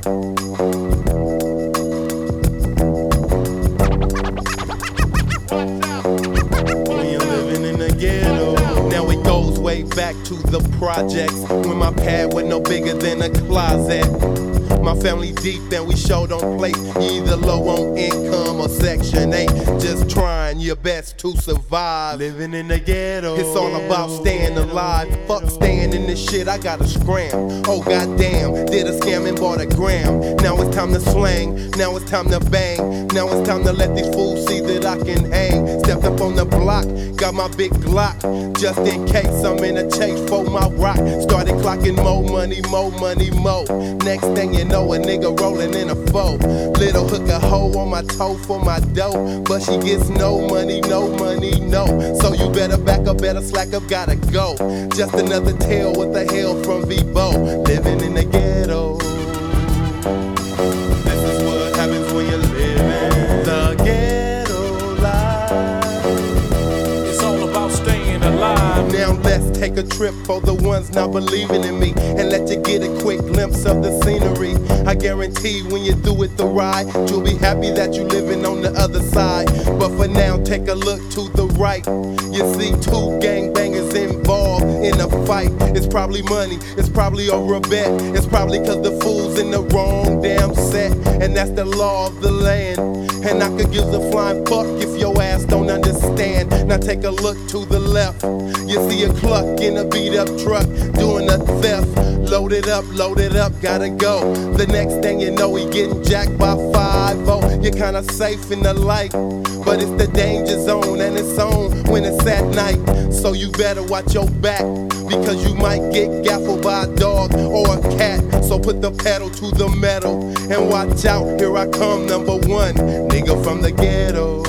Way back to the projects when my pad was no bigger than a closet. My family deep and we showed on plate. You either low on income or Section 8. Just trying your best to survive. Living in the ghetto. It's all about staying alive. Fuck staying in this shit, I gotta scram. Oh goddamn, did a scam and bought a gram. Now it's time to slang, now it's time to bang. Now it's time to let these fools see that I can hang. Stepped up on the block, got my big Glock. Just in case I'm in a chase for my rock. Started clocking more money, more money, more. Next thing you know, a nigga rolling in a foe. Little hook a hoe on my toe for my dough. But she gets no money, no money, no. So you better back up, better slack up, gotta go. Just another tale, what the hell from Vivo. Living in the ghetto. This is what happens when you live in the ghetto life. It's all about staying alive. Now let's take a trip for the ones not believing in me, and let you get a quick glimpse of the scenery. I guarantee when you do it the ride, you'll be happy that you living on the other side. But for now, take a look to the right. You see two gangbangers involved in a fight. It's probably money, it's probably over a bet. It's probably cause the fool's in the wrong damn set. And that's the law of the land. And I could give a flying fuck if your ass don't understand. Now take a look to the left. You see a cluck in a beat up truck doing a theft. Load it up, gotta go. The next thing you know, he getting jacked by 5-0. You're kinda safe in the light, but it's the danger zone, and it's on when it's at night. So you better watch your back, because you might get gaffled by a dog or a cat. So put the pedal to the metal and watch out, here I come, number one, nigga from the ghetto.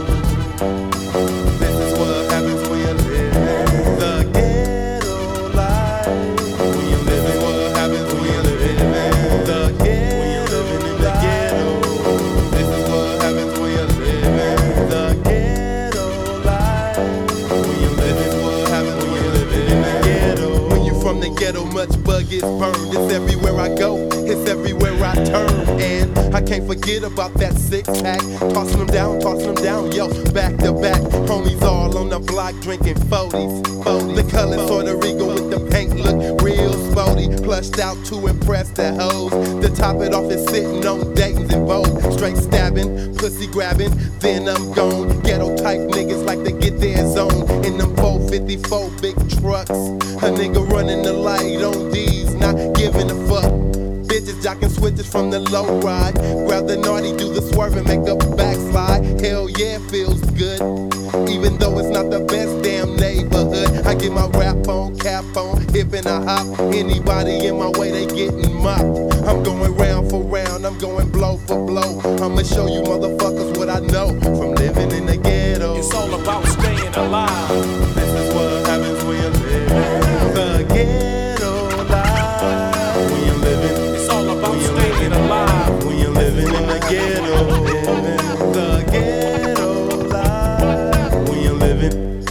This is what happens when you live in the ghetto life. When you live in what happens when you live in the ghetto life. This is what happens when you live in the ghetto life. When you live in what happens when you live in the ghetto. When you from the ghetto, much bug gets burned. It's everywhere I go, it's everywhere I turn. And I can't forget about that six-pack. Tossing them down, yo, back to back. Homies all on the block drinking 40s. The color Puerto Rico with the paint look real sporty. Plushed out to impress the hoes. To top it off is sitting on Dayton's and Vogue. Straight stabbing, pussy grabbing, then I'm gone. Ghetto type niggas like to get their zone. In them 454 big trucks. A nigga running the light on D's, not giving a fuck. Bitches jocking switches from the low ride. Grab the naughty, do the swerve and make a backslide. Hell yeah, feels good. Even though it's not the best damn neighborhood. I get my rap on, cap on, hip and a hop. Anybody in my way, they getting mopped. I'm going round for round, I'm going blow for blow. I'ma show you motherfuckers what I know from living in the ghetto. It's all about staying alive. This is what happens when you live in the ghetto life. When you living, it's all about staying alive. When you're living in the ghetto, the ghetto life. When you're living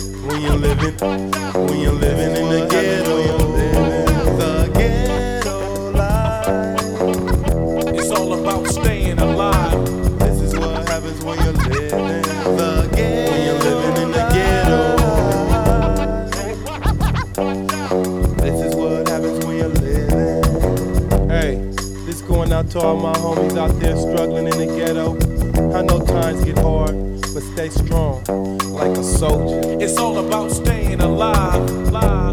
in the ghetto, the ghetto life. It's all about staying alive. This is what happens when you're living the ghetto. When you're living in the ghetto. This is what happens when you're living. Hey, this going out to all my homies out there struggling in the ghetto. I know times get hard, but stay strong like a soldier. It's all about staying alive. Live.